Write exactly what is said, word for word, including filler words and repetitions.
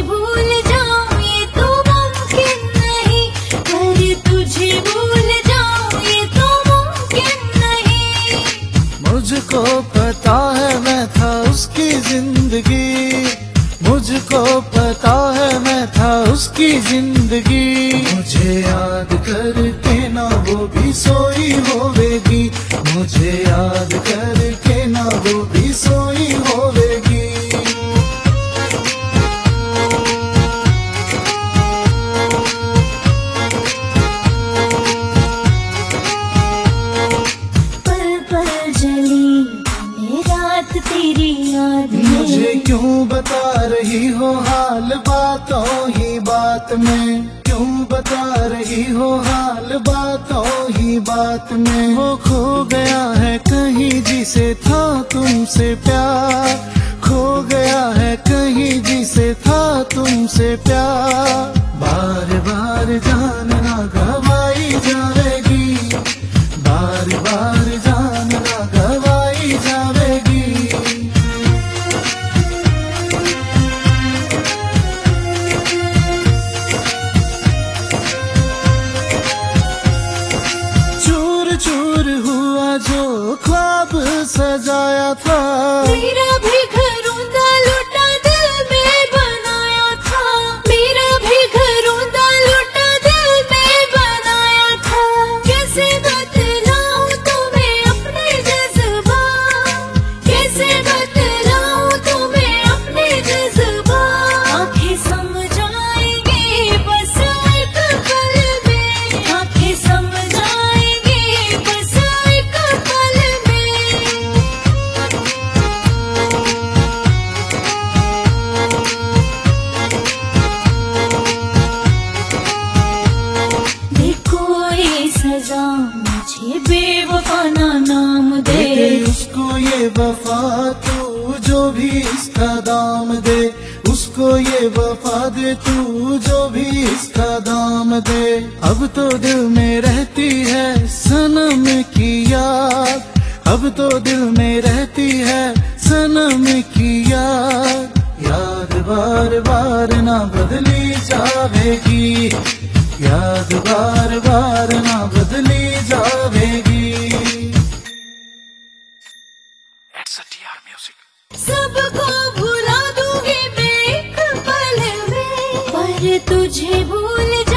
भूल जाऊं ये तो मुमकिन नहीं, पर तुझे भूल जाऊं ये तो मुमकिन नहीं। मुझको पता है मैं था उसकी जिंदगी, मुझको पता है मैं था उसकी जिंदगी। मुझे याद करके ना वो भी सोई होवेगी, मुझे याद करके ना वो भी सोई होवेगी। पल पल जली मैं रात तेरी याद में, मुझे क्यों बता रही हो हाल बातों ही बात में, क्यों बता रही हो हाल बातों ही बात में। वो खो गया है कहीं जिसे था तुमसे प्यार, खो गया है कहीं जिसे था तुमसे प्यार। बार बार जानना गवाई जाएगी, बार बार जानना गवाई जाएगी। चूर चूर हुआ जो ख्वाब सजाया था, मेरा भी घर ऊंधा लुटा दिल में बनाया था, मेरा भी घर ऊंधा लुटा दिल में बनाया था। कैसे बतलाऊं तुम्हें अपने जज्बात, कैसे बतलाऊं तुम्हें अपने जज्बात। आंखें समझाएंगे बस एक पल में, आंखें समझाएंगे बस एक पल में। देखो ये सजा मुझे बेवफा ना नाम दे, उसको ये वफा तू जो भी इसका दाम दे, उसको ये वफा दे तू जो भी इसका दाम दे। अब तो दिल में रहती है सनम की याद, अब तो दिल में रहती है सनम की याद। याद बार बार ना बदली जाएगी, याद बार बार ना बदली जाएगी। सबको भुला दूंगी मैं एक पल में, पर तुझे भूल